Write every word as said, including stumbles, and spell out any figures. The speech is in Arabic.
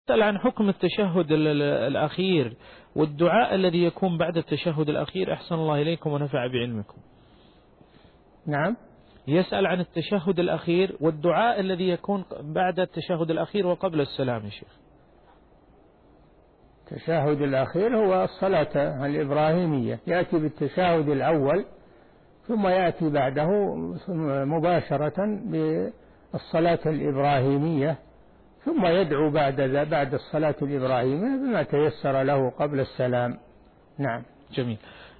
سأل عن حكم التشهد الأخير والدعاء الذي يكون بعد التشهد الأخير. أحسن الله إليكم ونفع بعلمكم. نعم. يسأل عن التشهد الأخير والدعاء الذي يكون بعد التشهد الأخير وقبل السلام يا شيخ. التشهد الأخير هو الصلاة الإبراهيمية، يأتي بالتشهد الأول ثم يأتي بعده مباشرة بالصلاة الإبراهيمية، ثم يدعو بعد بعد الصلاة الإبراهيمية بما تيسر له قبل السلام. نعم. جميل.